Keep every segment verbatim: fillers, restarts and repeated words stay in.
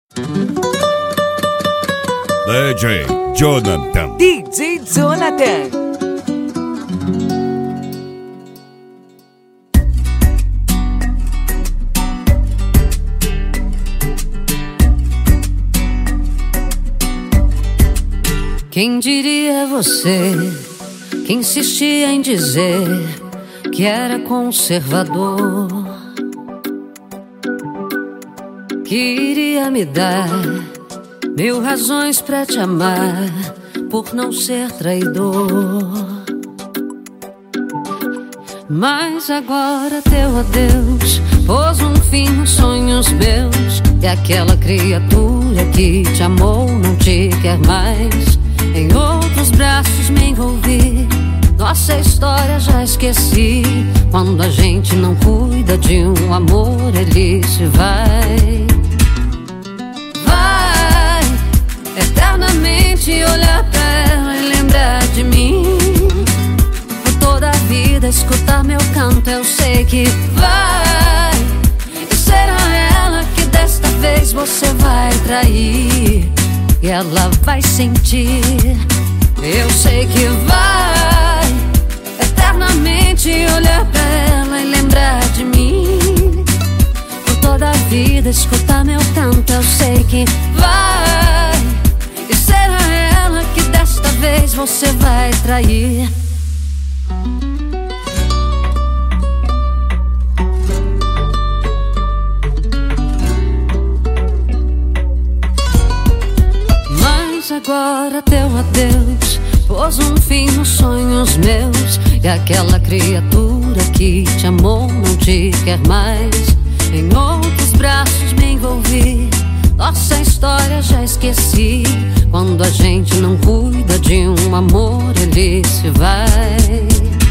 D J Jonathan. D J Jonathan. Quem diria você que insistia em dizer que era conservador, que iria me dar mil razões pra te amar por não ser traidor. Mas agora teu adeus pôs um fim nos sonhos meus, e aquela criatura que te amou não te quer mais. Em outros braços me envolvi, nossa história já esqueci. Quando a gente não cuida de um amor, ele se vai. Vai eternamente olhar pra ela e lembrar de mim. Por toda a vida escutar meu canto, eu sei que vai. E será ela que desta vez você vai trair, e ela vai sentir, eu sei que vai eternamente olhar pra ela e lembrar de mim. Por toda a vida escutar meu canto, eu sei que vai. E será ela que desta vez você vai trair. Agora teu adeus pôs um fim nos sonhos meus, e aquela criatura que te amou não te quer mais. Em outros braços me envolvi, nossa história já esqueci. Quando a gente não cuida de um amor, ele se vai.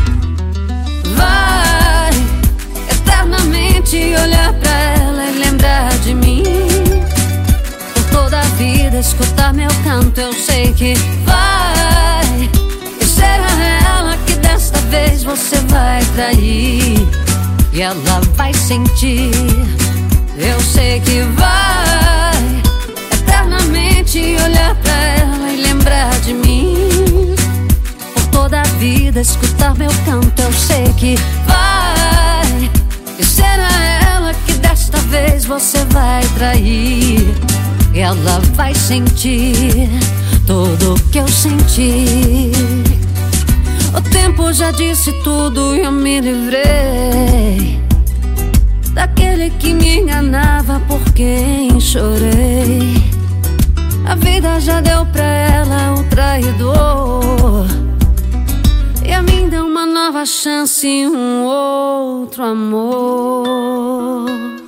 Vai eternamente olhar pra ela e lembrar de mim. Toda a vida escutar meu canto, eu sei que vai. E será ela que desta vez você vai trair, e ela vai sentir, eu sei que vai eternamente olhar pra ela e lembrar de mim. Por toda a vida escutar meu canto, eu sei que vai. E será ela que desta vez você vai trair, e ela vai sentir tudo o que eu senti. O tempo já disse tudo e eu me livrei daquele que me enganava, por quem chorei. A vida já deu pra ela o traidor, e a mim deu uma nova chance e um outro amor.